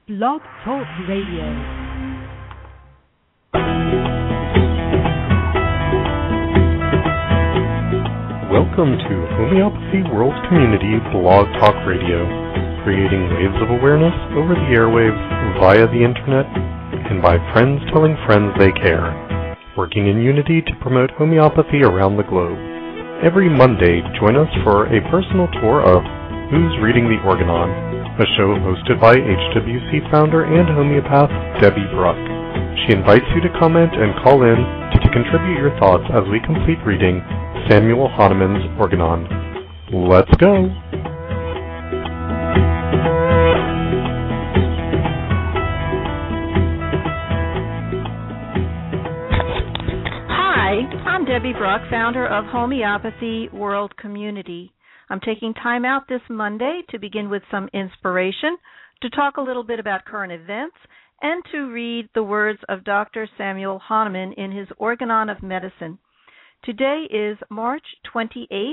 Blog Talk Radio. Welcome to Homeopathy World Community Blog Talk Radio, creating waves of awareness over the airwaves, via the internet, and by friends telling friends they care, working in unity to promote homeopathy around the globe. Every Monday, join us for a personal tour of Who's Reading the Organon, a show hosted by HWC founder and homeopath Debbie Bruck. She invites you to comment and call in to contribute your thoughts as we complete reading Samuel Hahnemann's Organon. Let's go! Hi, I'm Debbie Bruck, founder of Homeopathy World Community. I'm taking time out this Monday to begin with some inspiration, to talk a little bit about current events, and to read the words of Dr. Samuel Hahnemann in his Organon of Medicine. Today is March 28th,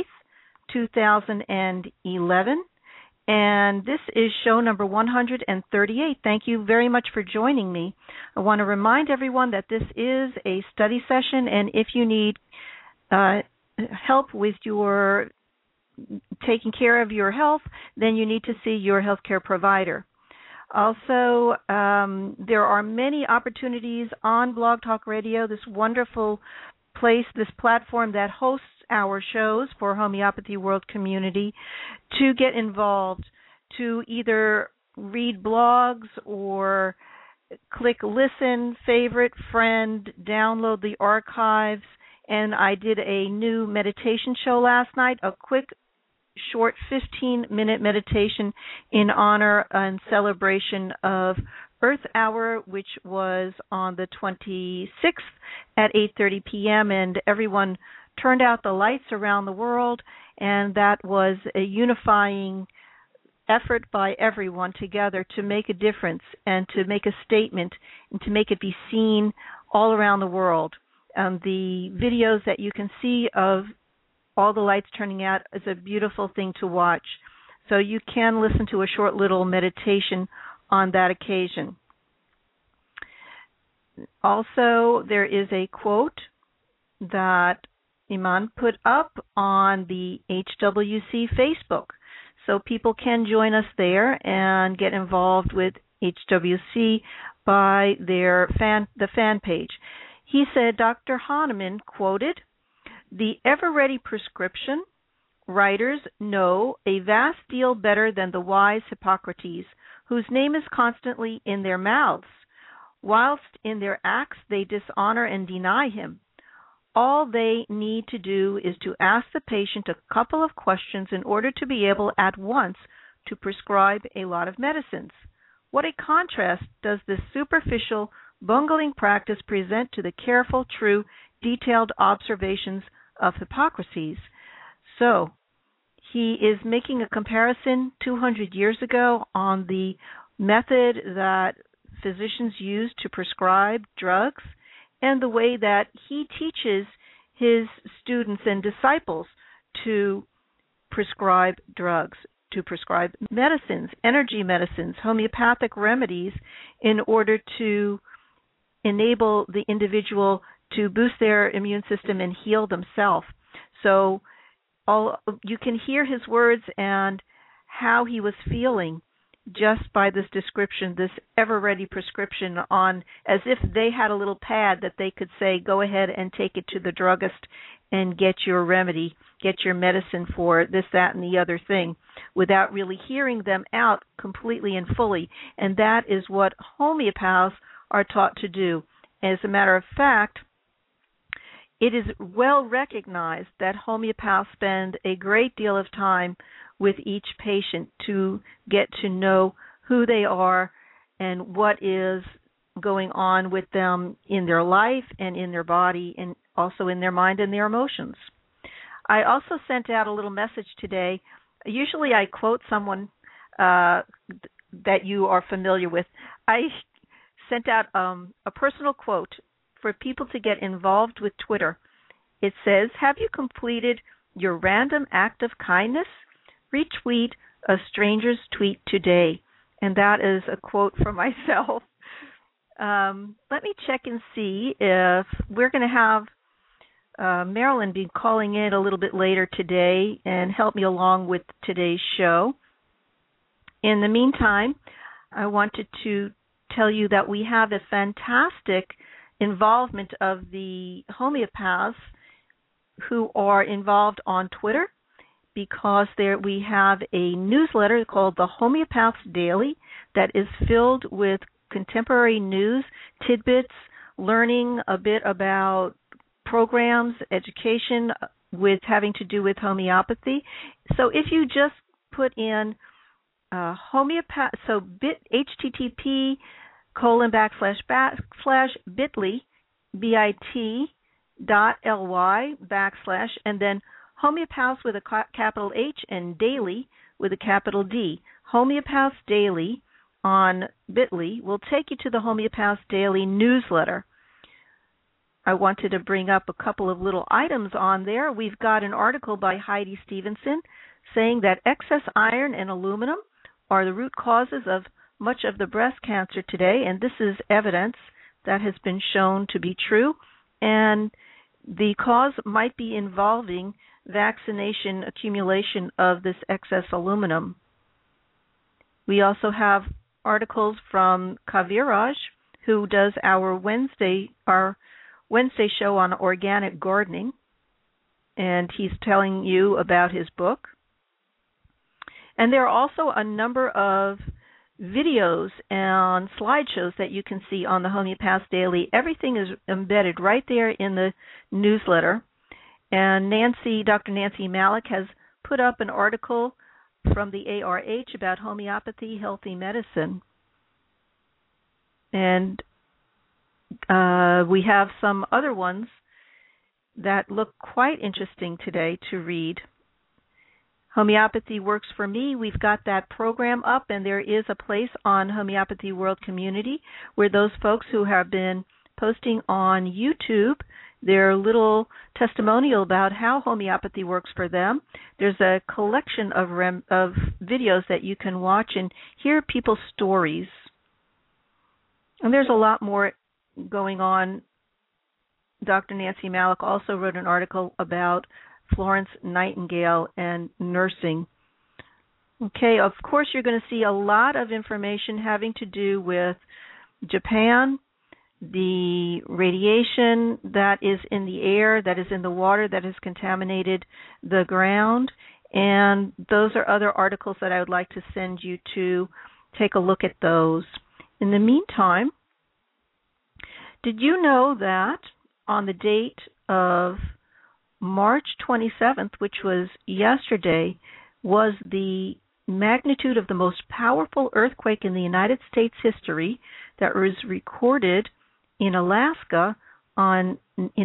2011, and this is show number 138. Thank you very much for joining me. I want to remind everyone that this is a study session, and if you need help with your taking care of your health, then you need to see your healthcare provider. Also, there are many opportunities on Blog Talk Radio, this wonderful place, this platform that hosts our shows for Homeopathy World Community, to get involved, to either read blogs or click listen, favorite, friend, download the archives. And I did a new meditation show last night, a quick, short 15-minute meditation in honor and celebration of Earth Hour, which was on the 26th at 8:30 p.m., and everyone turned out the lights around the world, and that was a unifying effort by everyone together to make a difference and to make a statement and to make it be seen all around the world. The videos that you can see of all the lights turning out is a beautiful thing to watch. So you can listen to a short little meditation on that occasion. Also, there is a quote that Iman put up on the HWC Facebook. So people can join us there and get involved with HWC by the fan page. He said, Dr. Hahnemann quoted, "The ever-ready prescription writers know a vast deal better than the wise Hippocrates, whose name is constantly in their mouths, whilst in their acts they dishonor and deny him. All they need to do is to ask the patient a couple of questions in order to be able at once to prescribe a lot of medicines. What a contrast does this superficial, bungling practice present to the careful, true, detailed observations of Hippocrates." So he is making a comparison 200 years ago on the method that physicians use to prescribe drugs and the way that he teaches his students and disciples to prescribe drugs, to prescribe medicines, energy medicines, homeopathic remedies, in order to enable the individual to boost their immune system and heal themselves. So you can hear his words and how he was feeling just by this description, this ever-ready prescription, on as if they had a little pad that they could say, go ahead and take it to the druggist and get your remedy, get your medicine for this, that, and the other thing, without really hearing them out completely and fully. And that is what homeopaths are taught to do. As a matter of fact, it is well recognized that homeopaths spend a great deal of time with each patient to get to know who they are and what is going on with them in their life and in their body and also in their mind and their emotions. I also sent out a little message today. Usually I quote someone that you are familiar with. I sent out a personal quote for people to get involved with Twitter. It says, "Have you completed your random act of kindness? Retweet a stranger's tweet today. And that is a quote from myself. Let me check and see if we're going to have Marilyn be calling in a little bit later today and help me along with today's show. In the meantime, I wanted to tell you that we have a fantastic involvement of the homeopaths who are involved on Twitter, because there we have a newsletter called the Homeopaths Daily that is filled with contemporary news, tidbits, learning a bit about programs, education with having to do with homeopathy. So if you just put in homeopath, so http://bit.ly, bit.ly/ and then Homeopaths with a capital H and Daily with a capital D. Homeopaths Daily on Bitly will take you to the Homeopaths Daily newsletter. I wanted to bring up a couple of little items on there. We've got an article by Heidi Stevenson saying that excess iron and aluminum are the root causes of much of the breast cancer today, and this is evidence that has been shown to be true, and the cause might be involving vaccination accumulation of this excess aluminum. We also have articles from Kaviraj, who does our Wednesday show on organic gardening, and he's telling you about his book. And there are also a number of videos and slideshows that you can see on the Homeopaths Daily. Everything is embedded right there in the newsletter. And Dr. Nancy Malik has put up an article from the ARH about homeopathy, healthy medicine. And we have some other ones that look quite interesting today to read. Homeopathy Works for Me, we've got that program up, and there is a place on Homeopathy World Community where those folks who have been posting on YouTube their little testimonial about how homeopathy works for them. There's a collection of videos that you can watch and hear people's stories. And there's a lot more going on. Dr. Nancy Malik also wrote an article about Florence Nightingale and nursing. Okay, of course you're going to see a lot of information having to do with Japan, the radiation that is in the air, that is in the water, that has contaminated the ground, and those are other articles that I would like to send you to take a look at those. In the meantime, did you know that on the date of March 27th, which was yesterday, was the magnitude of the most powerful earthquake in the United States history that was recorded in Alaska in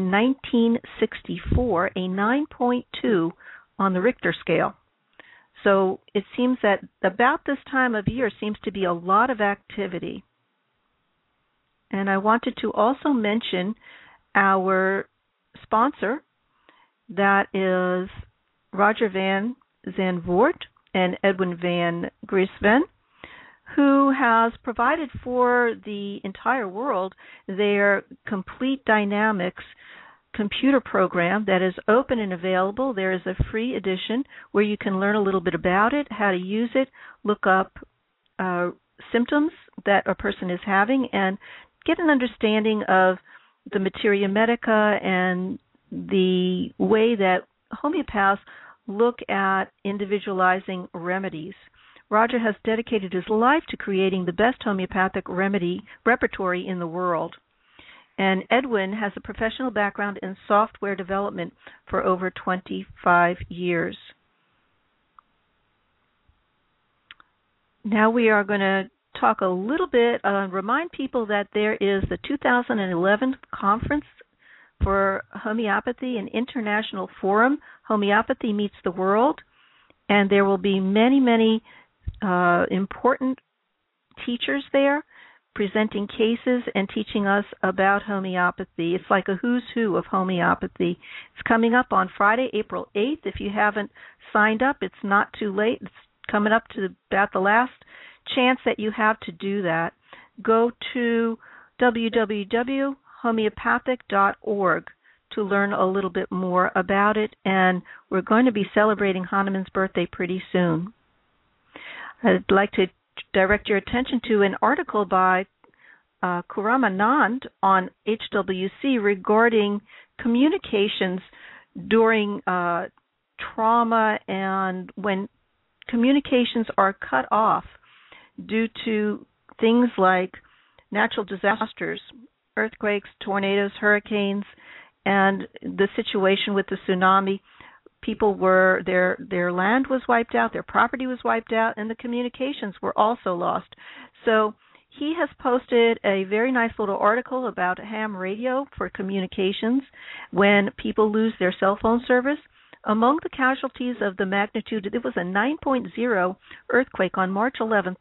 1964, a 9.2 on the Richter scale. So it seems that about this time of year seems to be a lot of activity. And I wanted to also mention our sponsor, that is Roger Van Zandvoort and Edwin Van Griesven, who has provided for the entire world their Complete Dynamics computer program that is open and available. There is a free edition where you can learn a little bit about it, how to use it, look up symptoms that a person is having, and get an understanding of the materia medica and the way that homeopaths look at individualizing remedies. Roger has dedicated his life to creating the best homeopathic remedy repertory in the world. And Edwin has a professional background in software development for over 25 years. Now we are going to talk a little bit, remind people that there is the 2011 conference for homeopathy, an international forum, Homeopathy Meets the World, and there will be many, many important teachers there presenting cases and teaching us about homeopathy. It's like a who's who of homeopathy. It's coming up on Friday, April 8th. If you haven't signed up, it's not too late. It's coming up to about the last chance that you have to do that, go to www.homeopathic.org to learn a little bit more about it, and we're going to be celebrating Hahnemann's birthday pretty soon. I'd like to direct your attention to an article by Khurram Anand on HWC regarding communications during trauma and when communications are cut off due to things like natural disasters, earthquakes, tornadoes, hurricanes, and the situation with the tsunami. People were, their land was wiped out, their property was wiped out, and the communications were also lost. So he has posted a very nice little article about ham radio for communications when people lose their cell phone service. Among the casualties of the magnitude, it was a 9.0 earthquake on March 11,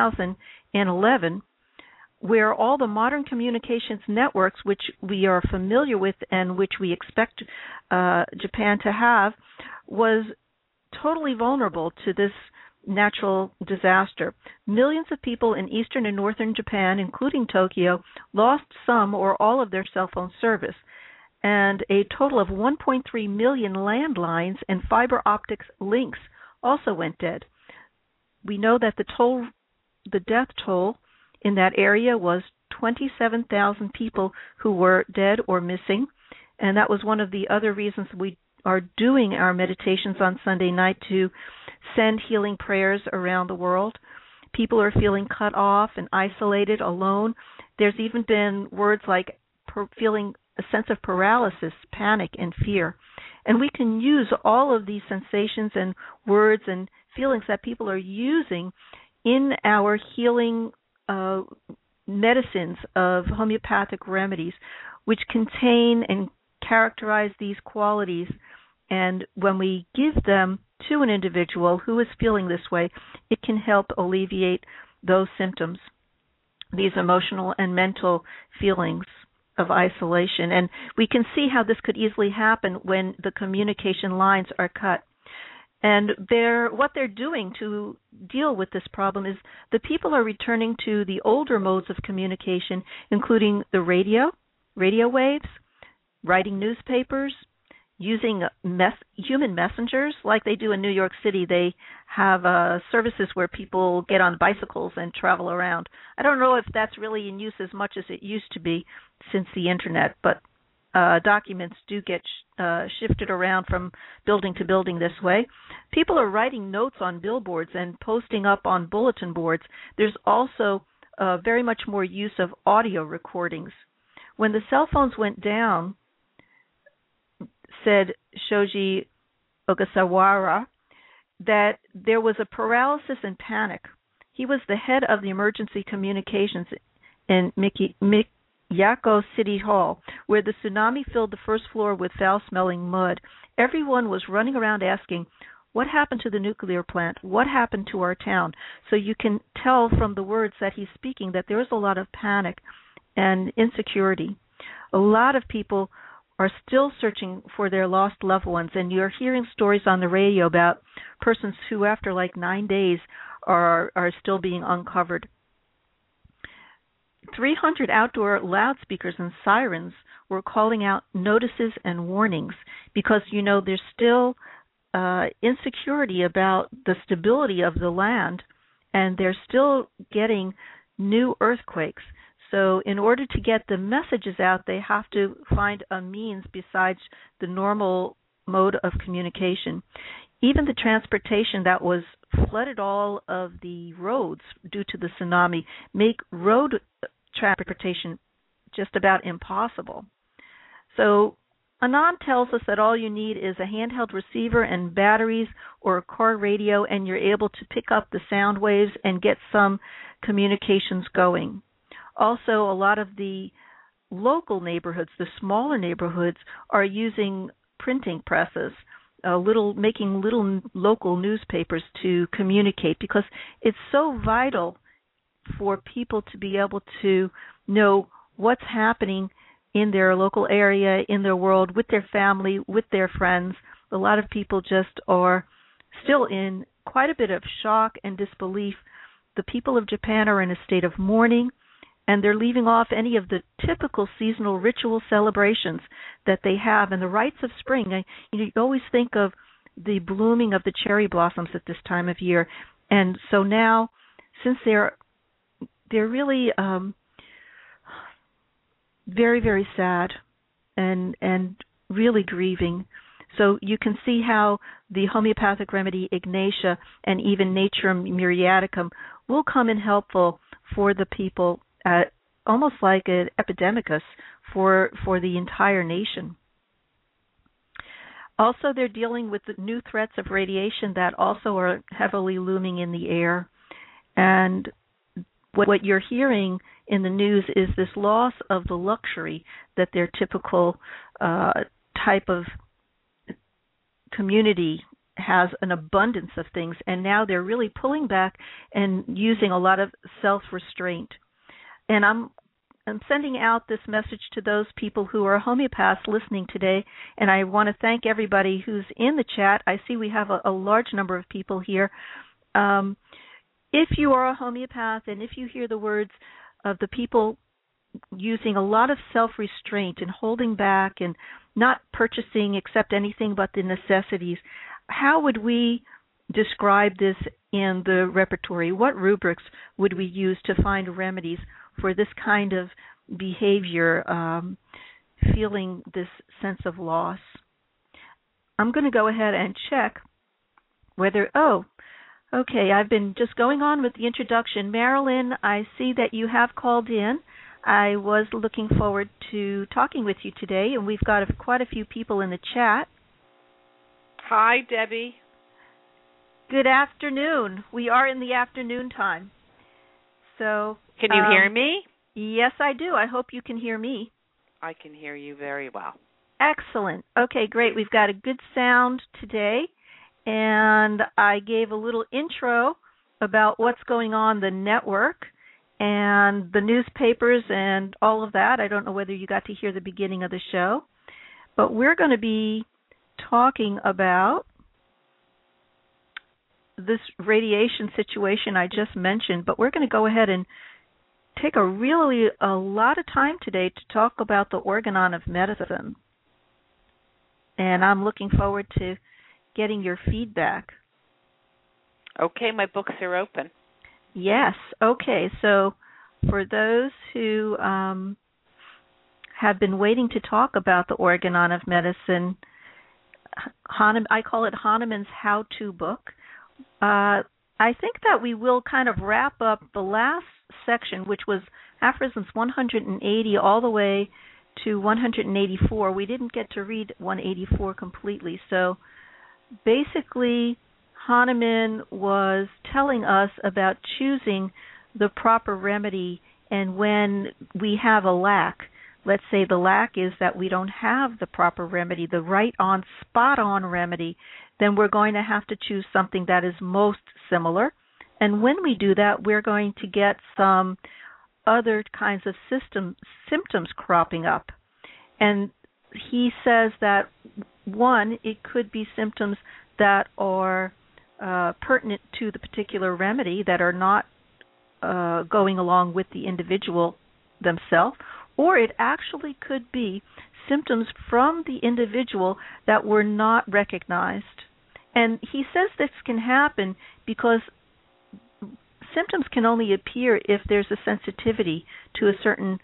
2011, where all the modern communications networks, which we are familiar with and which we expect Japan to have, was totally vulnerable to this natural disaster. Millions of people in eastern and northern Japan, including Tokyo, lost some or all of their cell phone service, and a total of 1.3 million landlines and fiber optics links also went dead. We know that the death toll in that area was 27,000 people who were dead or missing, and that was one of the other reasons we are doing our meditations on Sunday night, to send healing prayers around the world. People are feeling cut off and isolated, alone. There's even been words like feeling a sense of paralysis, panic, and fear. And we can use all of these sensations and words and feelings that people are using in our healing medicines of homeopathic remedies, which contain and characterize these qualities. And when we give them to an individual who is feeling this way, it can help alleviate those symptoms, these emotional and mental feelings of isolation. And we can see how this could easily happen when the communication lines are cut. And what they're doing to deal with this problem is the people are returning to the older modes of communication, including the radio waves, writing newspapers, using human messengers like they do in New York City. They have services where people get on bicycles and travel around. I don't know if that's really in use as much as it used to be since the Internet, but documents do get shifted around from building to building this way. People are writing notes on billboards and posting up on bulletin boards. There's also very much more use of audio recordings. When the cell phones went down, said Shoji Ogasawara, that there was a paralysis and panic. He was the head of the emergency communications in Miyako City Hall, where the tsunami filled the first floor with foul-smelling mud. Everyone was running around asking, what happened to the nuclear plant? What happened to our town? So you can tell from the words that he's speaking that there is a lot of panic and insecurity. A lot of people are still searching for their lost loved ones, and you're hearing stories on the radio about persons who, after like 9 days, are still being uncovered. 300 outdoor loudspeakers and sirens were calling out notices and warnings because, there's still insecurity about the stability of the land, and they're still getting new earthquakes. So in order to get the messages out, they have to find a means besides the normal mode of communication. Even the transportation that was flooded all of the roads due to the tsunami make road transportation just about impossible. So Anand tells us that all you need is a handheld receiver and batteries or a car radio, and you're able to pick up the sound waves and get some communications going. Also, a lot of the local neighborhoods, the smaller neighborhoods, are using printing presses, making little local newspapers to communicate, because it's so vital for people to be able to know what's happening in their local area, in their world, with their family, with their friends. A lot of people just are still in quite a bit of shock and disbelief the people of Japan are in a state of mourning, and they're leaving off any of the typical seasonal ritual celebrations that they have and the rites of spring. You always think of the blooming of the cherry blossoms at this time of year, and so now, since they're really very, very sad and really grieving. So you can see how the homeopathic remedy Ignatia and even Naturum muriaticum will come in helpful for the people, almost like an epidemicus for the entire nation. Also, they're dealing with the new threats of radiation that also are heavily looming in the air. And what you're hearing in the news is this loss of the luxury that their typical type of community has, an abundance of things, and now they're really pulling back and using a lot of self-restraint. And I'm sending out this message to those people who are homeopaths listening today, and I want to thank everybody who's in the chat. I see we have a large number of people here. If you are a homeopath and if you hear the words of the people using a lot of self-restraint and holding back and not purchasing except anything but the necessities, how would we describe this in the repertory? What rubrics would we use to find remedies for this kind of behavior, feeling this sense of loss? I'm going to go ahead and check whether, okay, I've been just going on with the introduction. Marilyn, I see that you have called in. I was looking forward to talking with you today, and we've got quite a few people in the chat. Hi, Debbie. Good afternoon. We are in the afternoon time. So, can you hear me? Yes, I do. I hope you can hear me. I can hear you very well. Excellent. Okay, great. We've got a good sound today, and I gave a little intro about what's going on the network and the newspapers and all of that. I don't know whether you got to hear the beginning of the show, but we're going to be talking about this radiation situation I just mentioned, but we're going to go ahead and take a lot of time today to talk about the organon of medicine. And I'm looking forward to getting your feedback. Okay, my books are open. Yes. Okay. So for those who have been waiting to talk about the organon of medicine, I call it Hahnemann's how-to book. I think that we will kind of wrap up the last section, which was aphorisms 180 all the way to 184. We didn't get to read 184 completely. So basically, Hahnemann was telling us about choosing the proper remedy, and when we have a lack, let's say the lack is that we don't have the proper remedy, the right-on, spot-on remedy, then we're going to have to choose something that is most similar. And when we do that, we're going to get some other kinds of symptoms cropping up. And he says that, one, it could be symptoms that are pertinent to the particular remedy, that are not going along with the individual themselves, or it actually could be symptoms from the individual that were not recognized. And he says this can happen because symptoms can only appear if there's a sensitivity to a certain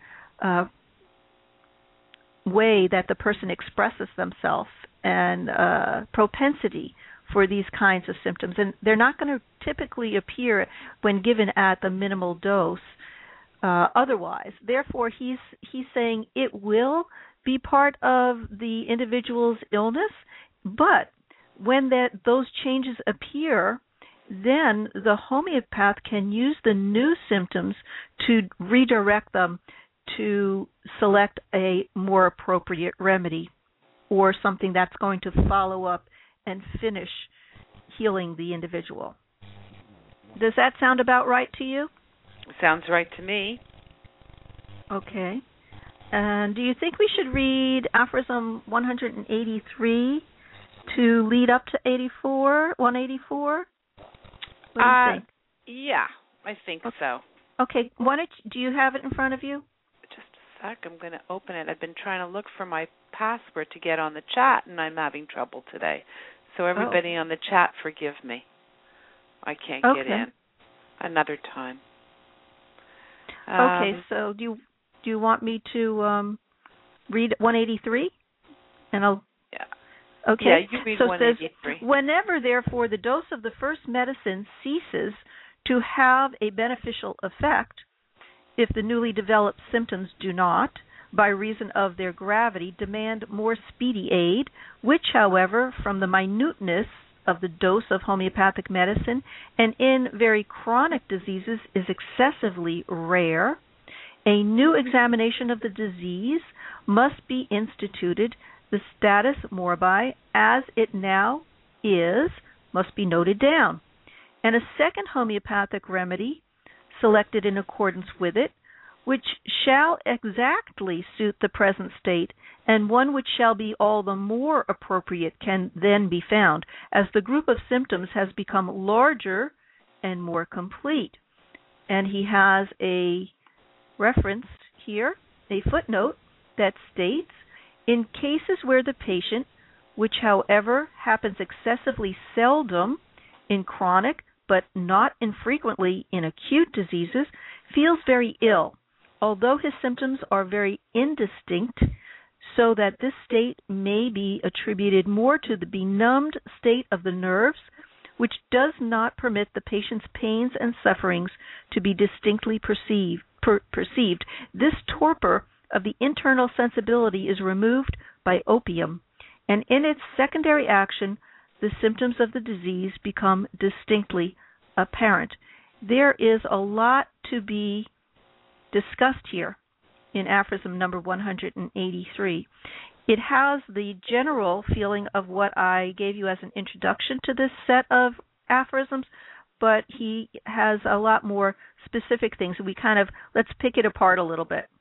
way that the person expresses themselves and propensity for these kinds of symptoms. And they're not going to typically appear when given at the minimal dose otherwise. Therefore, he's saying it will be part of the individual's illness, but when those changes appear, then the homeopath can use the new symptoms to redirect them to select a more appropriate remedy or something that's going to follow up and finish healing the individual. Does that sound about right to you? Sounds right to me. Okay. And do you think we should read aphorism 183 to lead up to 184? What do you think? Yeah. I think so. Okay. Do you have it in front of you? Just a sec. I'm going to open it. I've been trying to look for my password to get on the chat, and I'm having trouble today. So everybody on the chat, forgive me. I can't get in. Another time. Okay. So do you want me to read 183? And I'll. Yeah. Okay. Yeah, you read so 183. It says, whenever, therefore, the dose of the first medicine ceases to have a beneficial effect, if the newly developed symptoms do not, by reason of their gravity, demand more speedy aid, which, however, from the minuteness of the dose of homeopathic medicine and in very chronic diseases is excessively rare, a new examination of the disease must be instituted. The status morbi, as it now is, must be noted down, and a second homeopathic remedy selected in accordance with it, which shall exactly suit the present state, and one which shall be all the more appropriate can then be found, as the group of symptoms has become larger and more complete. And he has a reference here, a footnote that states, in cases where the patient, which however happens excessively seldom in chronic but not infrequently in acute diseases, feels very ill, although his symptoms are very indistinct, so that this state may be attributed more to the benumbed state of the nerves, which does not permit the patient's pains and sufferings to be distinctly perceived. This torpor of the internal sensibility is removed by opium, and in its secondary action, the symptoms of the disease become distinctly apparent. There is a lot to be discussed here in aphorism number 183. It has the general feeling of what I gave you as an introduction to this set of aphorisms, but he has a lot more specific things. Let's pick it apart a little bit.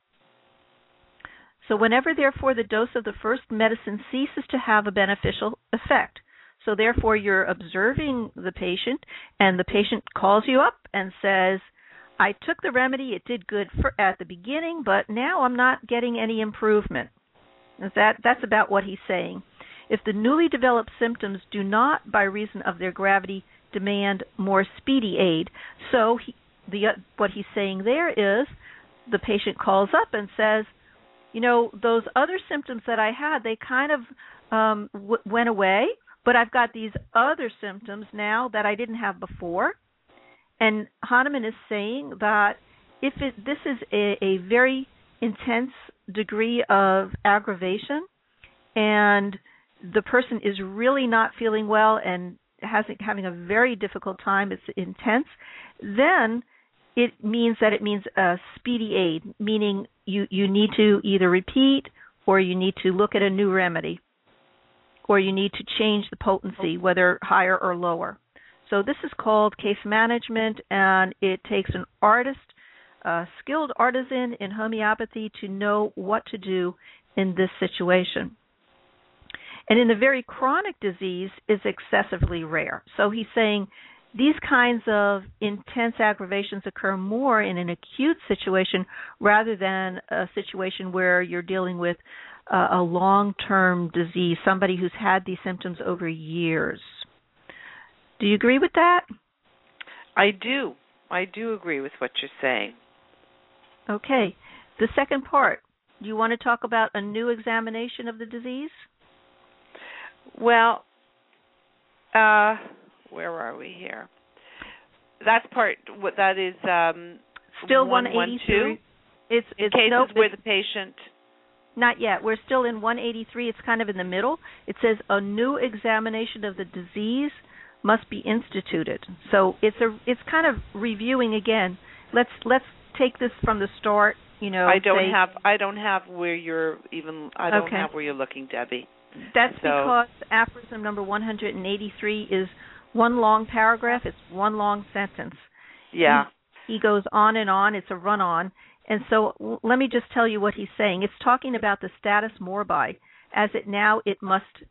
So whenever, therefore, the dose of the first medicine ceases to have a beneficial effect, so therefore you're observing the patient, and the patient calls you up and says, I took the remedy, it did good at the beginning, but now I'm not getting any improvement. That's about what he's saying. If the newly developed symptoms do not, by reason of their gravity, demand more speedy aid, so what he's saying there is the patient calls up and says, those other symptoms that I had, they kind of went away, but I've got these other symptoms now that I didn't have before. And Hahnemann is saying that if this is a very intense degree of aggravation and the person is really not feeling well and having a very difficult time, it's intense, then it means a speedy aid, meaning you need to either repeat or you need to look at a new remedy or you need to change the potency, whether higher or lower. So this is called case management, and it takes an artist, a skilled artisan in homeopathy to know what to do in this situation. And in the very chronic disease is excessively rare. So he's saying these kinds of intense aggravations occur more in an acute situation rather than a situation where you're dealing with a long-term disease, somebody who's had these symptoms over years. Do you agree with that? I do. I do agree with what you're saying. Okay. The second part, do you want to talk about a new examination of the disease? Well, where are we here? That's part. That is still 182. It's cases where the patient. Not yet. We're still in 183. It's kind of in the middle. It says a new examination of the disease must be instituted. So it's kind of reviewing again. Let's take this from the start. I don't have where you're even. I don't have where you're looking, Debbie. That's because aphorism number 183 is one long paragraph. It's one long sentence. Yeah. He goes on and on. It's a run-on. And so let me just tell you what he's saying. It's talking about the status morbi, as it now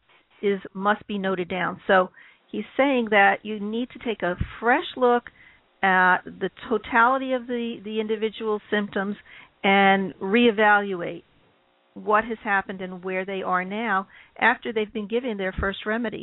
must be noted down. So he's saying that you need to take a fresh look at the totality of the individual symptoms and reevaluate what has happened and where they are now after they've been given their first remedy.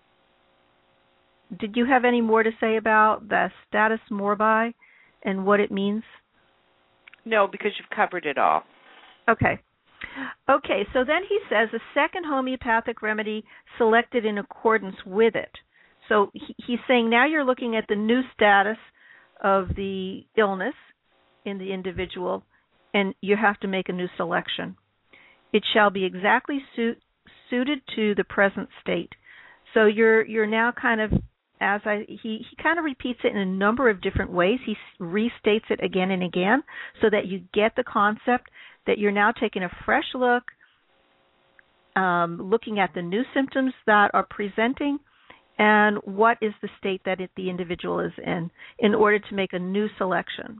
Did you have any more to say about the status morbi and what it means? No, because you've covered it all. Okay. Okay, so then he says a second homeopathic remedy selected in accordance with it. So he's saying now you're looking at the new status of the illness in the individual, and you have to make a new selection. It shall be exactly suited to the present state. So you're now kind of, he kind of repeats it in a number of different ways. He restates it again and again so that you get the concept that you're now taking a fresh look, looking at the new symptoms that are presenting, and what is the state that the individual is in order to make a new selection.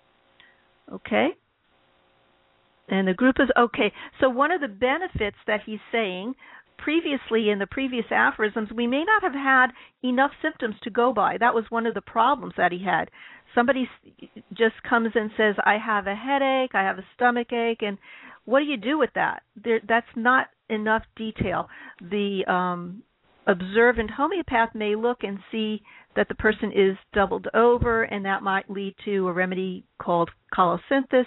Okay? And the group is okay. So one of the benefits that he's saying, previously in the previous aphorisms, we may not have had enough symptoms to go by. That was one of the problems that he had. Somebody just comes and says, I have a headache, I have a stomach ache, and what do you do with that? That's not enough detail. The observant homeopath may look and see that the person is doubled over, and that might lead to a remedy called colosynthesis.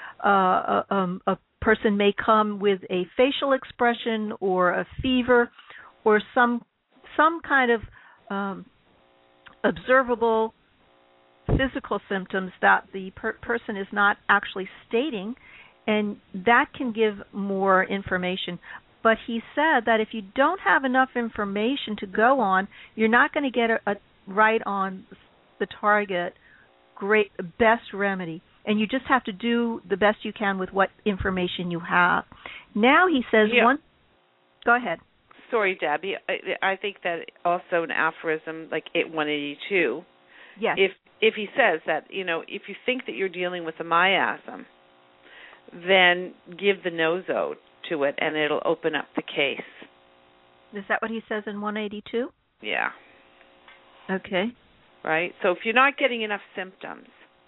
A person may come with a facial expression or a fever or some kind of observable physical symptoms that the person is not actually stating, and that can give more information. But he said that if you don't have enough information to go on, you're not going to get a right on the target, best remedy. And you just have to do the best you can with what information you have. Now he says go ahead. Sorry, Debbie. I think that also an aphorism like 182. Yes. If he says that, if you think that you're dealing with a miasm, then give the nosode to it and it'll open up the case. Is that what he says in 182? Yeah. Okay. Right? So if you're not getting enough symptoms,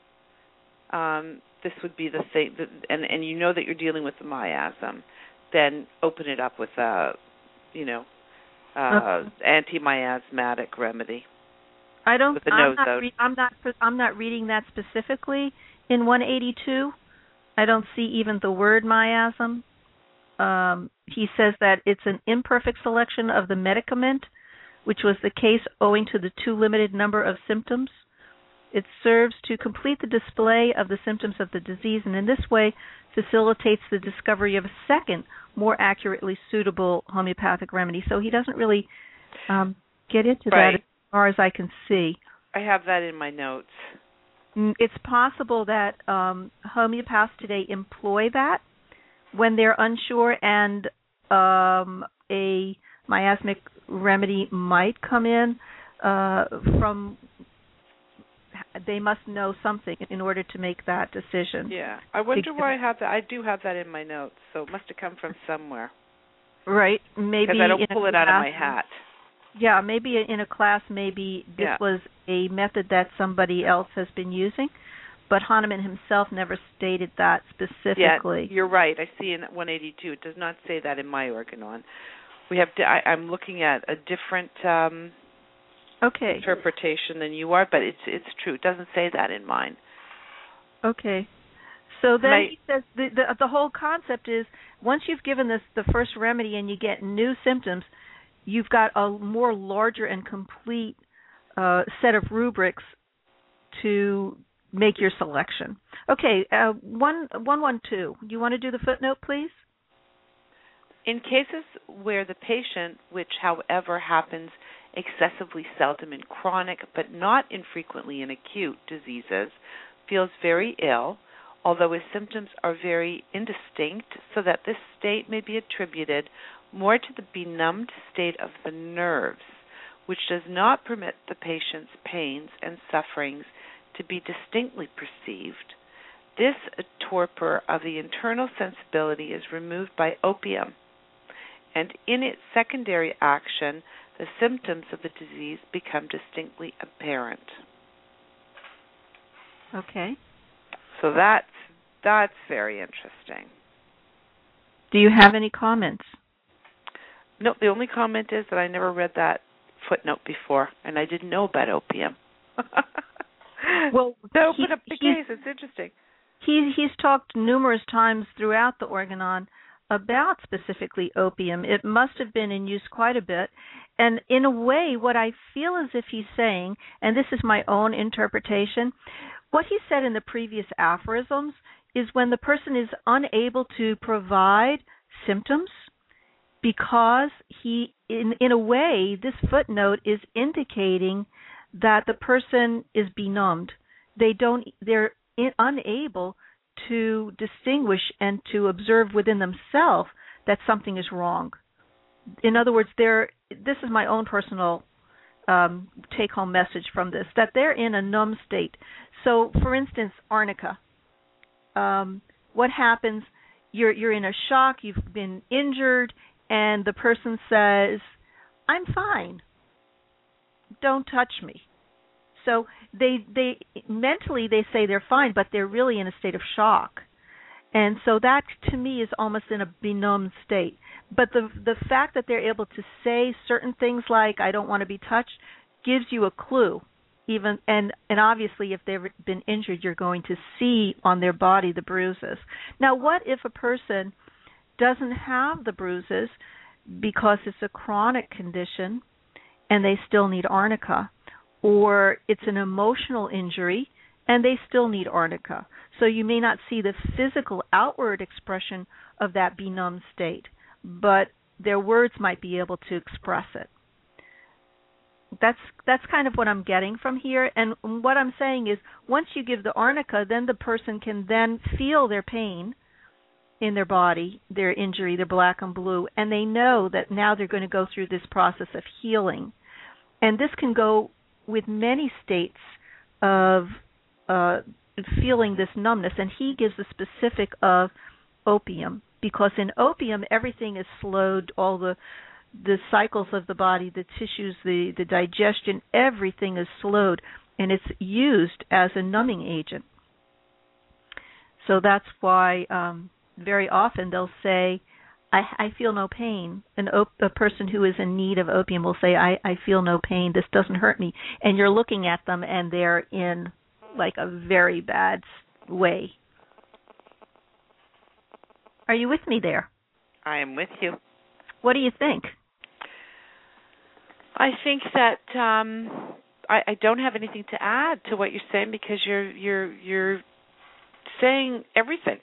this would be the thing, and you know that you're dealing with the miasm, then open it up with a, anti-miasmatic remedy. I'm not reading that specifically in 182. I don't see even the word miasm. He says that it's an imperfect selection of the medicament, which was the case owing to the too limited number of symptoms. It serves to complete the display of the symptoms of the disease, and in this way facilitates the discovery of a second, more accurately suitable homeopathic remedy. So he doesn't really get into that as far as I can see. I have that in my notes. It's possible that homeopaths today employ that when they're unsure, and a miasmic remedy might come in from. They must know something in order to make that decision. Yeah. I wonder why I have that. I do have that in my notes, so it must have come from somewhere. Right. Maybe because I don't pull it out of my hat. Yeah, maybe in a class, maybe this was a method that somebody else has been using, but Hahnemann himself never stated that specifically. Yeah, you're right. I see in 182. It does not say that in my organon. We have. I'm looking at a different interpretation than you are, but it's true. It doesn't say that in mine. Okay. So then he says the whole concept is once you've given the first remedy and you get new symptoms, you've got a more larger and complete set of rubrics to make your selection. Okay, 112. Do you want to do the footnote, please? In cases where the patient, which however happens excessively seldom in chronic but not infrequently in acute diseases, feels very ill, although his symptoms are very indistinct, so that this state may be attributed more to the benumbed state of the nerves, which does not permit the patient's pains and sufferings to be distinctly perceived. This torpor of the internal sensibility is removed by opium, and in its secondary action, the symptoms of the disease become distinctly apparent. Okay. So that's very interesting. Do you have any comments? No, the only comment is that I never read that footnote before, and I didn't know about opium. Well, to open up the case, it's interesting. He's talked numerous times throughout the Organon about specifically opium. It must have been in use quite a bit. And in a way, what I feel as if he's saying, and this is my own interpretation, what he said in the previous aphorisms is when the person is unable to provide symptoms, because he, in a way, this footnote is indicating that the person is benumbed. They're unable to distinguish and to observe within themselves that something is wrong. In other words, this is my own personal take-home message from this, that they're in a numb state. So, for instance, arnica. What happens? You're in a shock. You've been injured, and the person says, "I'm fine. Don't touch me." So they mentally they say they're fine, but they're really in a state of shock. And so that, to me, is almost in a benumbed state. But the fact that they're able to say certain things like, "I don't want to be touched," gives you a clue. Even and obviously, if they've been injured, you're going to see on their body the bruises. Now, what if a person doesn't have the bruises because it's a chronic condition and they still need arnica? Or it's an emotional injury and they still need arnica. So you may not see the physical outward expression of that benumbed state, but their words might be able to express it. That's kind of what I'm getting from here. And what I'm saying is, once you give the arnica, then the person can then feel their pain in their body, their injury, their black and blue, and they know that now they're going to go through this process of healing. And this can go with many states of feeling this numbness. And he gives the specific of opium, because in opium everything is slowed, all the cycles of the body, the tissues, the digestion, everything is slowed, and it's used as a numbing agent. So that's why very often they'll say, I feel no pain. A person who is in need of opium will say, I feel no pain, this doesn't hurt me. And you're looking at them and they're in like a very bad way. Are you with me there? I am with you. What do you think? I think that I don't have anything to add to what you're saying, because you're saying everything.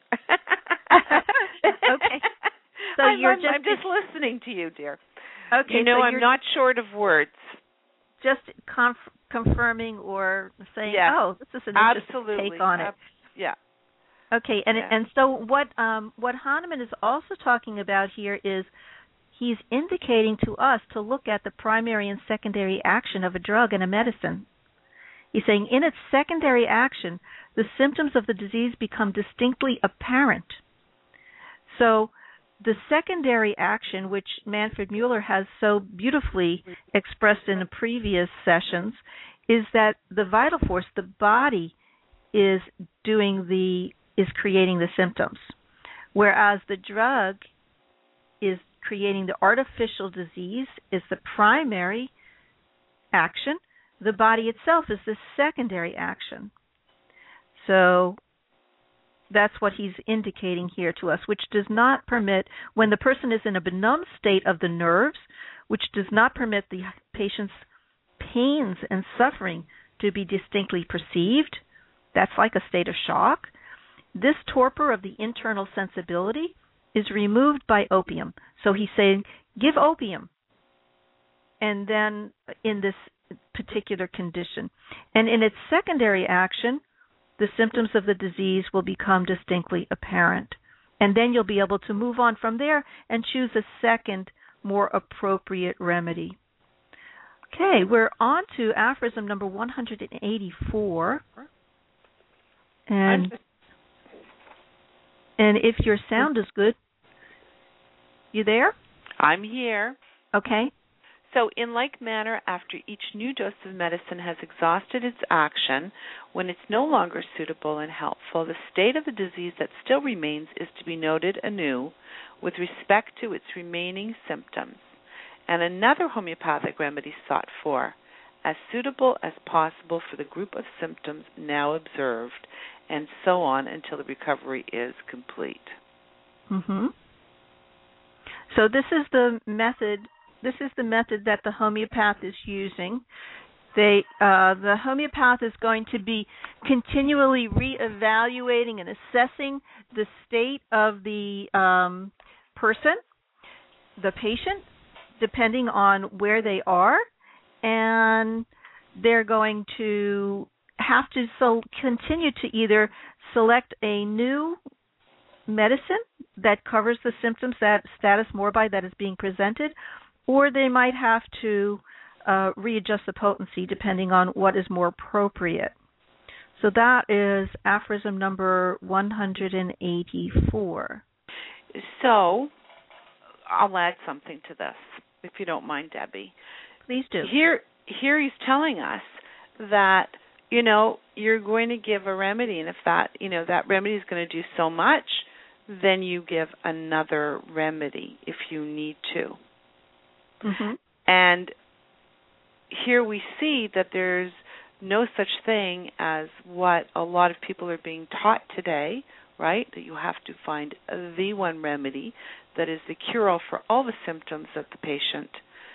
Okay. So I'm just listening to you, dear. Okay. You know, so I'm not short of words. Just confirming or saying, yes. Oh, this is an interesting take on it. Yeah. Okay, and so what Hahnemann is also talking about here is he's indicating to us to look at the primary and secondary action of a drug and a medicine. He's saying in its secondary action, the symptoms of the disease become distinctly apparent. So the secondary action, which Manfred Mueller has so beautifully expressed in the previous sessions, is that the vital force, the body, is creating the symptoms, whereas the drug is creating the artificial disease, is the primary action. The body itself is the secondary action. So that's what he's indicating here to us, which does not permit, when the person is in a benumbed state of the nerves, which does not permit the patient's pains and suffering to be distinctly perceived. That's like a state of shock. This torpor of the internal sensibility is removed by opium. So he's saying, give opium, and then in this particular condition. And in its secondary action, the symptoms of the disease will become distinctly apparent. And then you'll be able to move on from there and choose a second, more appropriate remedy. Okay, we're on to aphorism number 184. And if your sound is good, you there? I'm here. Okay. So, in like manner, after each new dose of medicine has exhausted its action, when it's no longer suitable and helpful, the state of the disease that still remains is to be noted anew with respect to its remaining symptoms, and another homeopathic remedy sought for, as suitable as possible for the group of symptoms now observed, and so on until the recovery is complete. Mm-hmm. So this is the method. This is the method that the homeopath is using. The homeopath is going to be continually reevaluating and assessing the state of the person, the patient, depending on where they are, and they're going to have to continue to either select a new medicine that covers the symptoms, that status morbi that is being presented, or they might have to readjust the potency depending on what is more appropriate. So that is aphorism number 184. So I'll add something to this, if you don't mind, Debbie. Please do. Here he's telling us that, you're going to give a remedy, and if that remedy is going to do so much, then you give another remedy if you need to. Mm-hmm. And here we see that there's no such thing as what a lot of people are being taught today, right? That you have to find the one remedy that is the cure-all for all the symptoms that the patient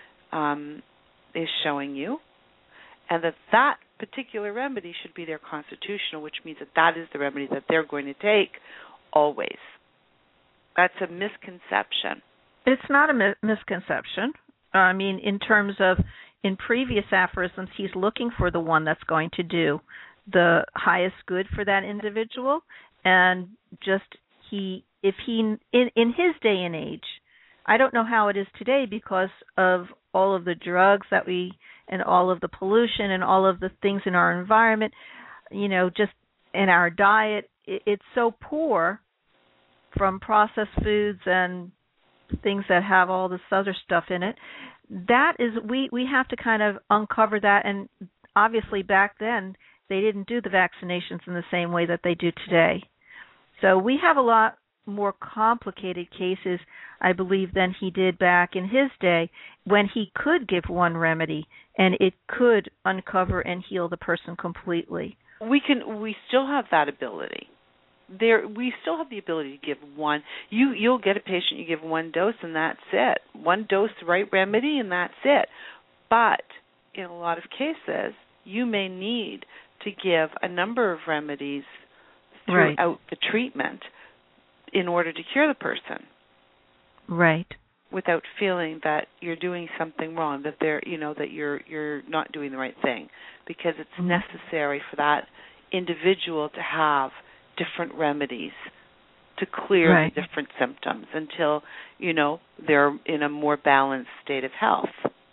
is showing you, and that particular remedy should be their constitutional, which means that is the remedy that they're going to take always. That's a misconception. It's not a misconception. I mean, in terms of, in previous aphorisms, he's looking for the one that's going to do the highest good for that individual, and in his day and age, I don't know how it is today because of all of the drugs and all of the pollution and all of the things in our environment, just in our diet, it's so poor from processed foods and things that have all this other stuff in it. That is, we have to kind of uncover that, and obviously back then they didn't do the vaccinations in the same way that they do today. So we have a lot more complicated cases, I believe, than he did back in his day when he could give one remedy and it could uncover and heal the person completely. We still have that ability. We still have the ability to give one. You'll get a patient, you give one dose and that's it. One dose, right remedy, and that's it. But in a lot of cases, you may need to give a number of remedies throughout the treatment in order to cure the person. Right. Without feeling that you're doing something wrong, that that you're not doing the right thing, because it's necessary for that individual to have different remedies to clear the different symptoms until, they're in a more balanced state of health.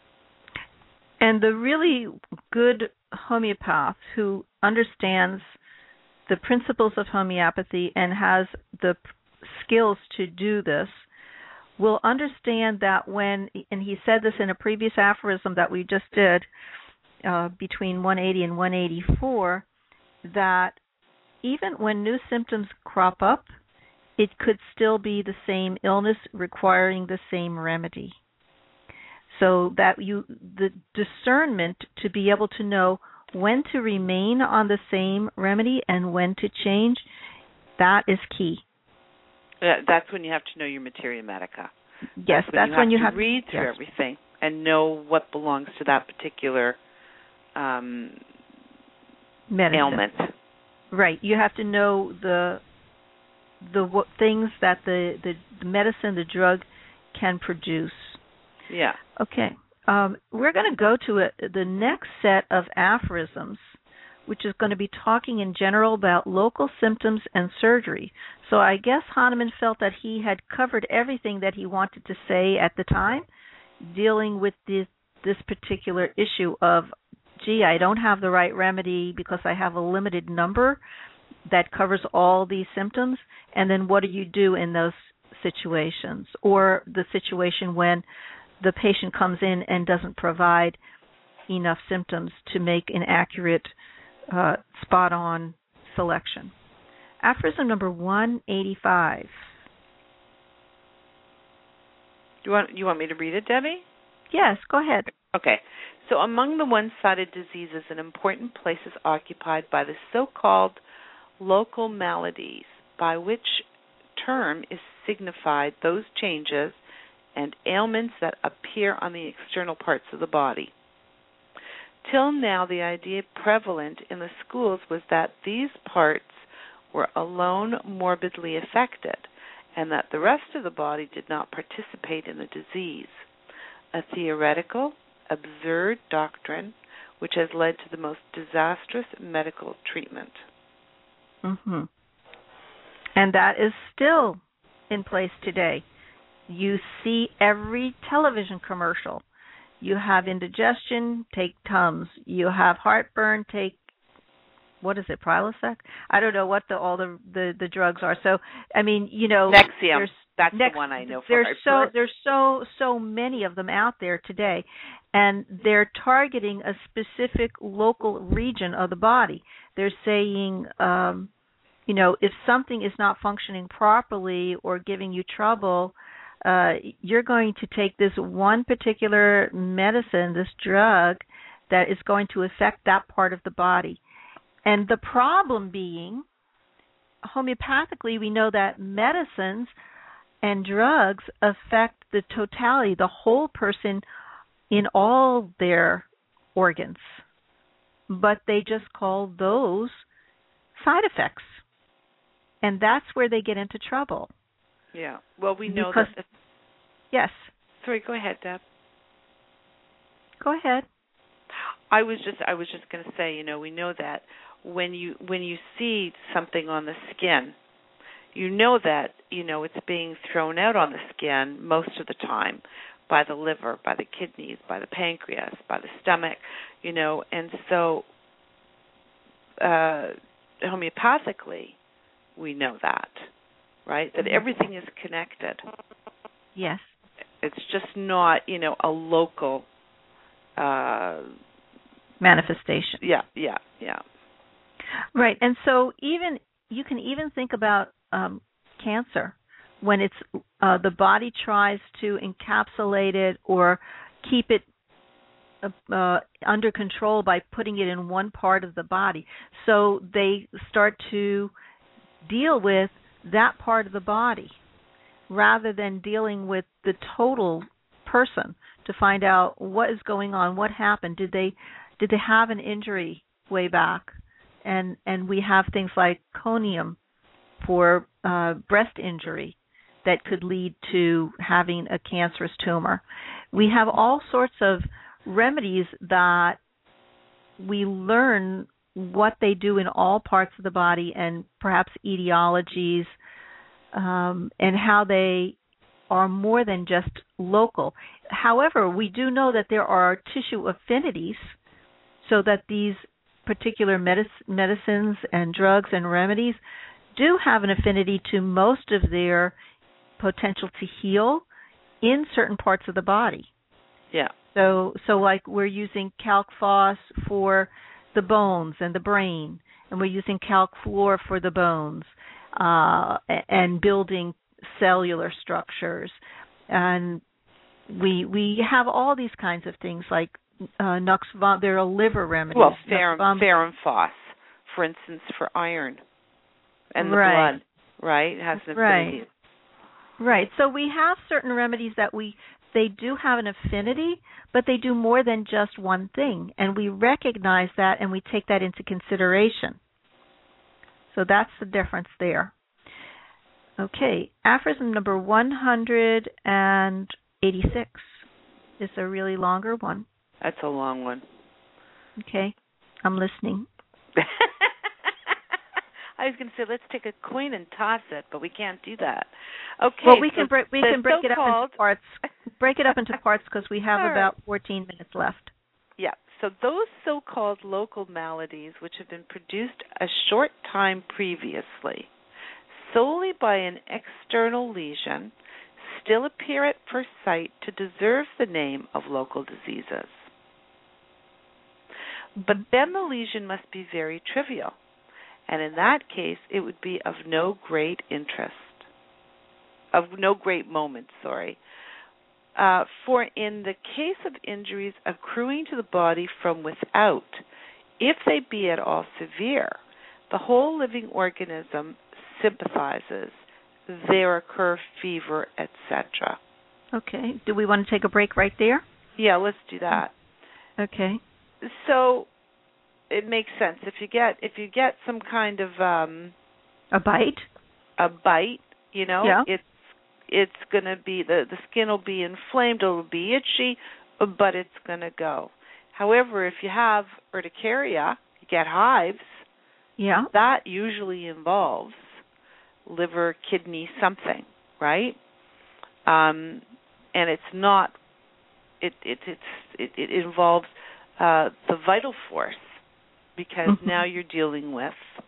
And the really good homeopath who understands the principles of homeopathy and has the skills to do this will understand that and he said this in a previous aphorism that we just did, between 180 and 184, that even when new symptoms crop up, it could still be the same illness requiring the same remedy. So that the discernment to be able to know when to remain on the same remedy and when to change, that is key. That's when you have to know your materia medica. Yes, that's when you have to read through everything and know what belongs to that particular ailment. Right. You have to know the things that the medicine, the drug, can produce. Yeah. Okay. We're going to go to the next set of aphorisms, which is going to be talking in general about local symptoms and surgery. So I guess Hahnemann felt that he had covered everything that he wanted to say at the time, dealing with this particular issue of, I don't have the right remedy because I have a limited number that covers all these symptoms, and then what do you do in those situations, or the situation when the patient comes in and doesn't provide enough symptoms to make an accurate, spot-on selection. Aphorism number 185. You want me to read it, Debbie? Yes, go ahead. Okay. So among the one-sided diseases, an important place is occupied by the so-called local maladies, by which term is signified those changes and ailments that appear on the external parts of the body. Till now, the idea prevalent in the schools was that these parts were alone morbidly affected, and that the rest of the body did not participate in the disease. A theoretical, absurd doctrine which has led to the most disastrous medical treatment. Mm-hmm. And that is still in place today. You see every television commercial. You have indigestion, take Tums. You have heartburn, take, what is it, Prilosec? I don't know what all the drugs are. So, I mean, you know, Nexium. That's the one I know for heartburn. There's so many of them out there today, and they're targeting a specific local region of the body. They're saying, you know, if something is not functioning properly or giving you trouble, you're going to take this one particular medicine, this drug, that is going to affect that part of the body. And the problem being, homeopathically, we know that medicines and drugs affect the totality, the whole person in all their organs. But they just call those side effects. And that's where they get into trouble. Yeah. Well, we know that. Yes. Sorry, go ahead, Deb. Go ahead. I was just going to say, you know, we know that when you see something on the skin, you know that, you know, it's being thrown out on the skin most of the time by the liver, by the kidneys, by the pancreas, by the stomach, you know, and so homeopathically we know that, right? That everything is connected. Yes. It's just not, you know, a local manifestation. Yeah. Right, and so you can even think about cancer when it's the body tries to encapsulate it or keep it under control by putting it in one part of the body. So they start to deal with that part of the body rather than dealing with the total person to find out what is going on, what happened, did they have an injury way back, and we have things like conium for breast injury that could lead to having a cancerous tumor. We have all sorts of remedies that we learn what they do in all parts of the body and perhaps etiologies and how they are more than just local. However, we do know that there are tissue affinities so that these particular medicines and drugs and remedies do have an affinity to most of their potential to heal in certain parts of the body. Yeah. So like we're using calc phos for the bones and the brain, and we're using calc fluor for the bones and building cellular structures. And we have all these kinds of things like Nux Vom. There are liver remedies. Well, ferrum phos, for instance, for iron and the blood, right? It has an affinity. Right. So we have certain remedies that they do have an affinity, but they do more than just one thing, and we recognize that and we take that into consideration. So that's the difference there. Okay, aphorism number 186 is a really longer one. That's a long one. Okay, I'm listening. I was going to say, let's take a coin and toss it, but we can't do that. Okay. Well, we can break it up into parts. Break it up into parts because we have about 14 minutes left. Yeah. So those so-called local maladies, which have been produced a short time previously, solely by an external lesion, still appear at first sight to deserve the name of local diseases. But then the lesion must be very trivial, and in that case it would be of no great moment. For in the case of injuries accruing to the body from without, if they be at all severe, the whole living organism sympathizes. There occur fever, etc. Okay. Do we want to take a break right there? Yeah, let's do that. Okay. So it makes sense. If you get some kind of a bite, it's going to be the skin will be inflamed, it'll be itchy, but it's going to go. However, if you have urticaria, you get hives. Yeah. That usually involves liver, kidney, something, right? And it's not. It involves the vital force, because now you're dealing with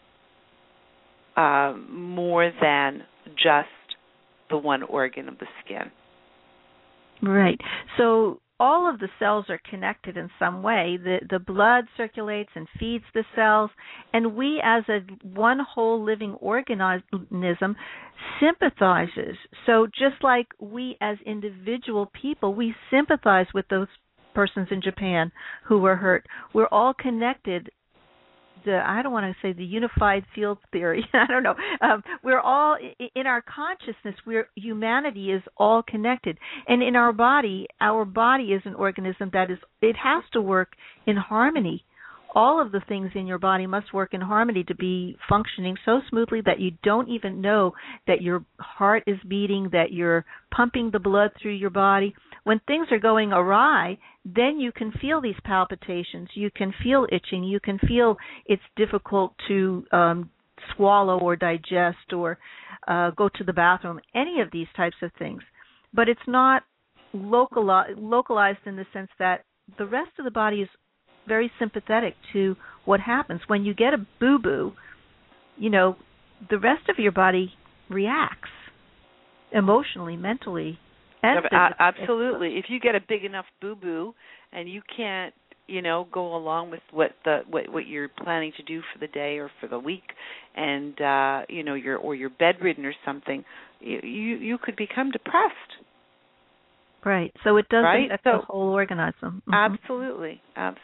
more than just the one organ of the skin. Right. So all of the cells are connected in some way. The blood circulates and feeds the cells, and we as a one whole living organism sympathizes. So just like we as individual people, we sympathize with those persons in Japan who were hurt. We're all connected. I don't want to say the unified field theory. I don't know. We're all, in our consciousness, humanity is all connected. And in our body is an organism it has to work in harmony. All of the things in your body must work in harmony to be functioning so smoothly that you don't even know that your heart is beating, that you're pumping the blood through your body. When things are going awry, then you can feel these palpitations. You can feel itching. You can feel it's difficult to swallow or digest or go to the bathroom, any of these types of things. But it's not localized in the sense that the rest of the body is very sympathetic to what happens. When you get a boo-boo, the rest of your body reacts emotionally, mentally. Absolutely. If you get a big enough boo-boo and you can't, go along with what you're planning to do for the day or for the week, and you're bedridden or something, you could become depressed. Right. So it does affect the whole organism. Absolutely.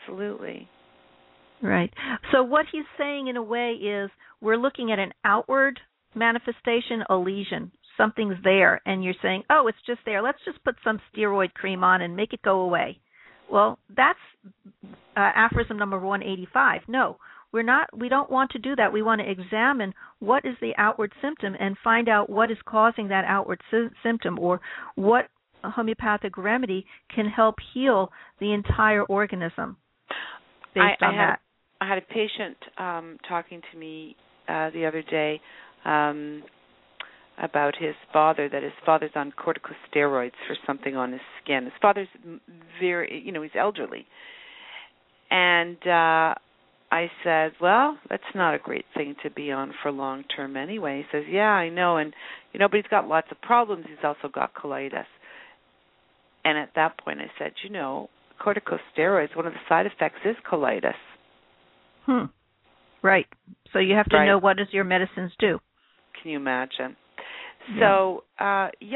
Right. So what he's saying in a way is we're looking at an outward manifestation, a lesion. Something's there, and you're saying, oh, it's just there. Let's just put some steroid cream on and make it go away. Well, that's aphorism number 185. No, we don't want to do that. We want to examine what is the outward symptom and find out what is causing that outward symptom, or what a homeopathic remedy can help heal the entire organism based on that. I had a patient talking to me the other day about his father, that his father's on corticosteroids for something on his skin. His father's he's elderly. And I said, well, that's not a great thing to be on for long term anyway. He says, yeah, I know, and but he's got lots of problems. He's also got colitis. And at that point I said, corticosteroids, one of the side effects is colitis. Right. So you have to know what does your medicines do. Can you imagine? So, we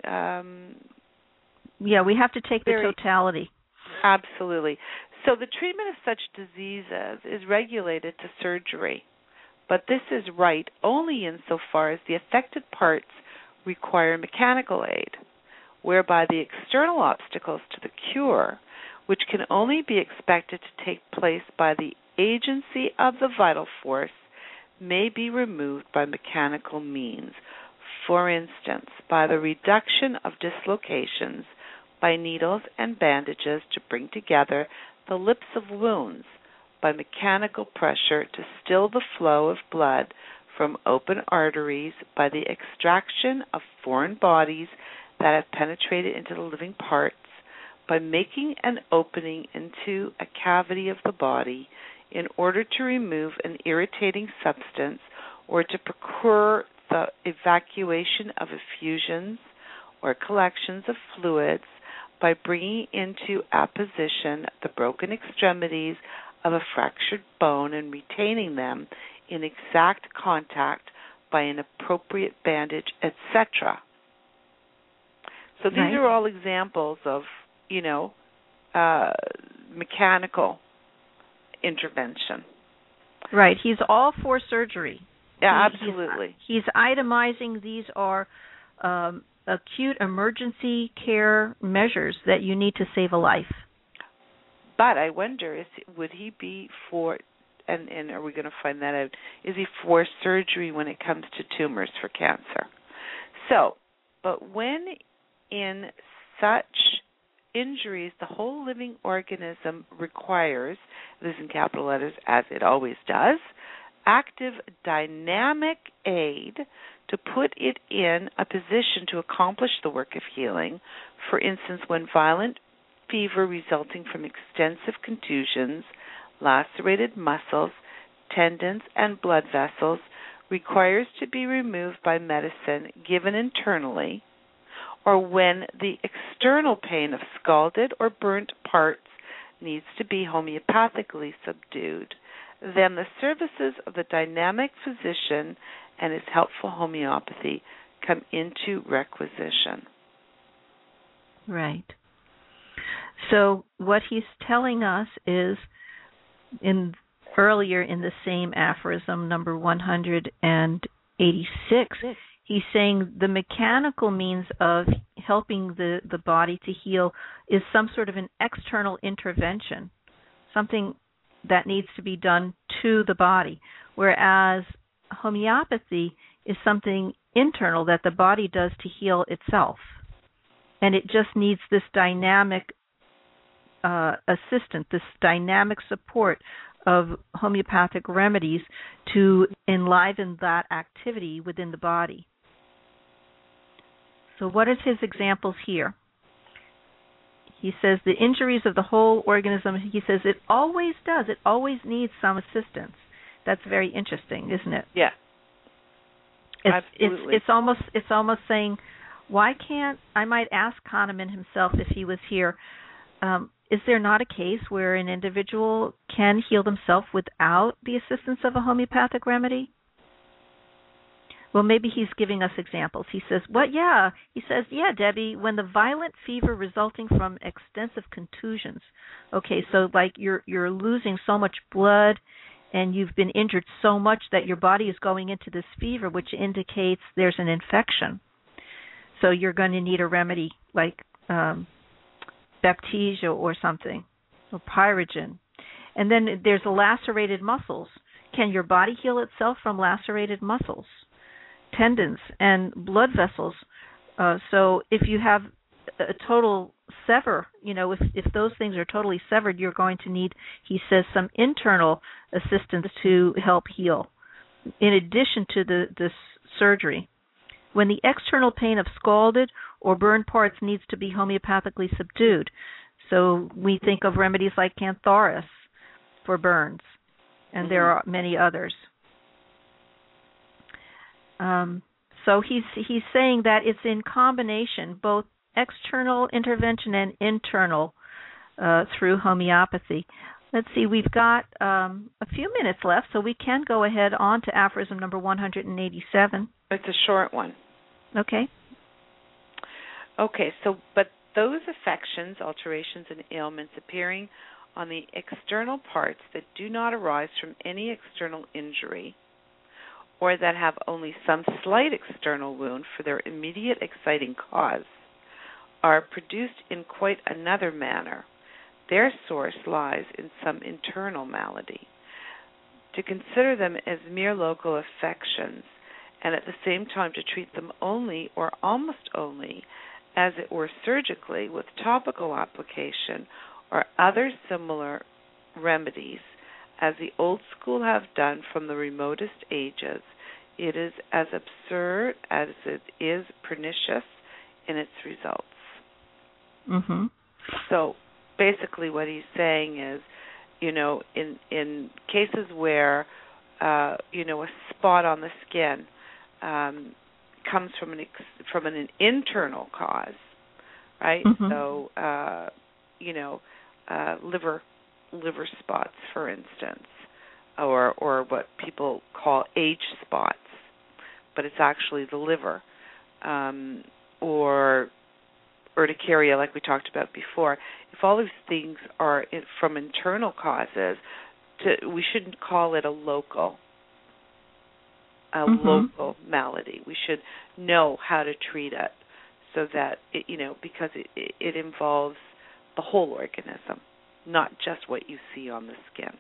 have to take the totality. Absolutely. So the treatment of such diseases is regulated to surgery, but this is right only insofar as the affected parts require mechanical aid, whereby the external obstacles to the cure, which can only be expected to take place by the agency of the vital force, may be removed by mechanical means. For instance, by the reduction of dislocations, by needles and bandages to bring together the lips of wounds, by mechanical pressure to still the flow of blood from open arteries, by the extraction of foreign bodies that have penetrated into the living parts, by making an opening into a cavity of the body in order to remove an irritating substance or to procure the evacuation of effusions or collections of fluids by bringing into apposition the broken extremities of a fractured bone and retaining them in exact contact by an appropriate bandage, etc. So these are all examples of, mechanical intervention. Right. He's all for surgery. Yeah, absolutely. He's itemizing these are acute emergency care measures that you need to save a life. But I wonder, would he be for, and are we going to find that out, is he for surgery when it comes to tumors for cancer? So, but when in such injuries, the whole living organism requires, this in capital letters, as it always does, active dynamic aid to put it in a position to accomplish the work of healing. For instance, when violent fever resulting from extensive contusions, lacerated muscles, tendons, and blood vessels requires to be removed by medicine given internally, or when the external pain of scalded or burnt parts needs to be homeopathically subdued, then the services of the dynamic physician and his helpful homeopathy come into requisition. Right. So what he's telling us is, earlier in the same aphorism, number 186, he's saying the mechanical means of helping the body to heal is some sort of an external intervention, something that needs to be done to the body, whereas homeopathy is something internal that the body does to heal itself. And it just needs this dynamic assistance, this dynamic support of homeopathic remedies to enliven that activity within the body. So what is his examples here? He says the injuries of the whole organism, he says it always does. It always needs some assistance. That's very interesting, isn't it? Yeah. Absolutely. It's almost saying, why can't, I might ask Kahneman himself if he was here, is there not a case where an individual can heal themselves without the assistance of a homeopathic remedy? Well, maybe he's giving us examples. He says, He says, Debbie, when the violent fever resulting from extensive contusions. Okay, so like you're losing so much blood and you've been injured so much that your body is going into this fever, which indicates there's an infection. So you're going to need a remedy like Bacteria or something, or Pyrogen. And then there's the lacerated muscles. Can your body heal itself from lacerated muscles, tendons, and blood vessels? So if you have a total sever, if those things are totally severed, you're going to need, he says, some internal assistance to help heal, in addition to the surgery. When the external pain of scalded or burned parts needs to be homeopathically subdued. So we think of remedies like Cantharis for burns, and there are many others. So he's saying that it's in combination, both external intervention and internal through homeopathy. Let's see, we've got a few minutes left, so we can go ahead on to aphorism number 187. It's a short one. Okay. Okay, but those affections, alterations, and ailments appearing on the external parts that do not arise from any external injury, or that have only some slight external wound for their immediate exciting cause, are produced in quite another manner. Their source lies in some internal malady. To consider them as mere local affections, and at the same time to treat them only or almost only, as it were surgically, with topical application or other similar remedies, as the old school have done from the remotest ages, it is as absurd as it is pernicious in its results. Mm-hmm. So basically what he's saying is, in cases where, a spot on the skin comes from an internal cause, right? Mm-hmm. So, liver spots, for instance, or what people call age spots, but it's actually the liver, or urticaria, like we talked about before. If all these things are from internal causes, we shouldn't call it a local malady. We should know how to treat it, so that because it involves the whole organism, not just what you see on the skin.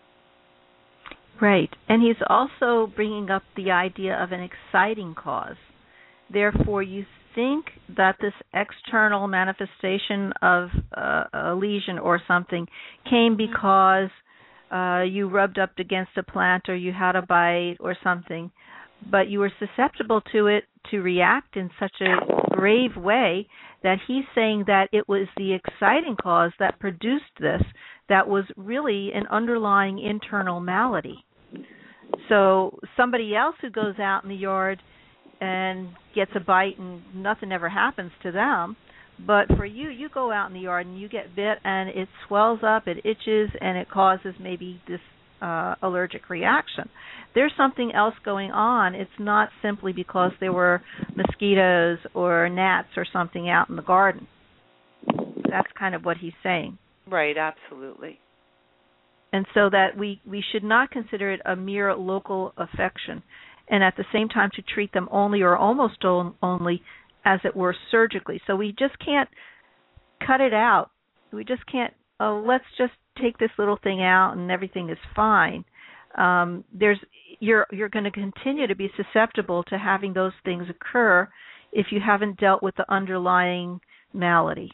Right. And he's also bringing up the idea of an exciting cause. Therefore, you think that this external manifestation of a lesion or something came because you rubbed up against a plant or you had a bite or something, but you were susceptible to it to react in such a grave way that he's saying that it was the exciting cause that produced this that was really an underlying internal malady. So somebody else who goes out in the yard and gets a bite and nothing ever happens to them, but for you, you go out in the yard and you get bit and it swells up, it itches, and it causes maybe this allergic reaction. There's something else going on. It's not simply because there were mosquitoes or gnats or something out in the garden. That's kind of what he's saying. Right, absolutely. And so that we should not consider it a mere local affection, and at the same time to treat them only or almost only, as it were, surgically. So we just can't cut it out. We just can't, let's just take this little thing out and everything is fine. You're going to continue to be susceptible to having those things occur if you haven't dealt with the underlying malady.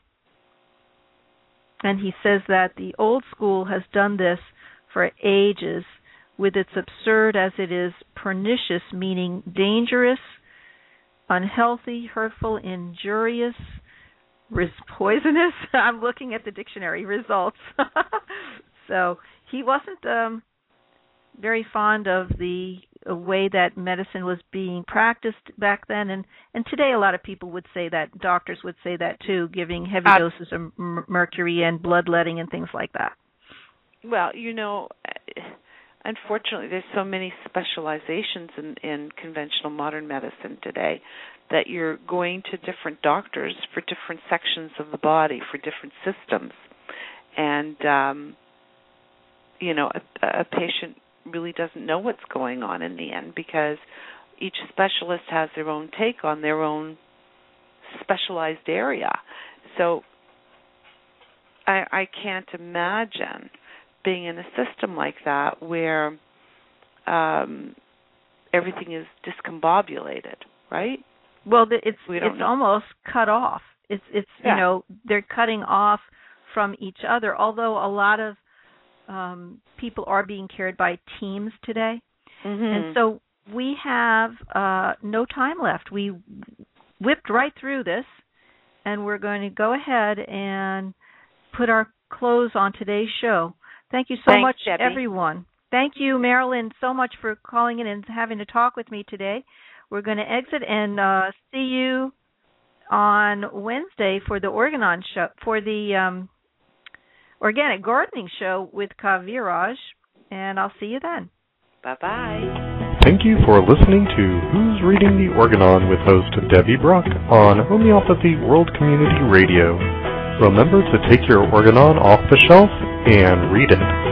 And he says that the old school has done this for ages with its absurd as it is pernicious, meaning dangerous, unhealthy, hurtful, injurious, poisonous. I'm looking at the dictionary results. So he wasn't very fond of the way that medicine was being practiced back then, and today a lot of people would say that, doctors would say that too, giving heavy doses of mercury and bloodletting and things like that. Well, unfortunately there's so many specializations in conventional modern medicine today that you're going to different doctors for different sections of the body, for different systems. And, a patient really doesn't know what's going on in the end, because each specialist has their own take on their own specialized area. So I can't imagine being in a system like that where everything is discombobulated, right? Well, it's almost cut off. They're cutting off from each other, although a lot of people are being cared by teams today. Mm-hmm. And so we have no time left. We whipped right through this, and we're going to go ahead and put our close on today's show. Thank you so much, Debbie. Everyone. Thank you, Marilyn, so much for calling in and having to talk with me today. We're going to exit and see you on Wednesday for the Organon show, for the Organic Gardening Show with Kaviraj, and I'll see you then. Bye-bye. Thank you for listening to Who's Reading the Organon with host Debbie Brock on Homeopathy World Community Radio. Remember to take your Organon off the shelf and read it.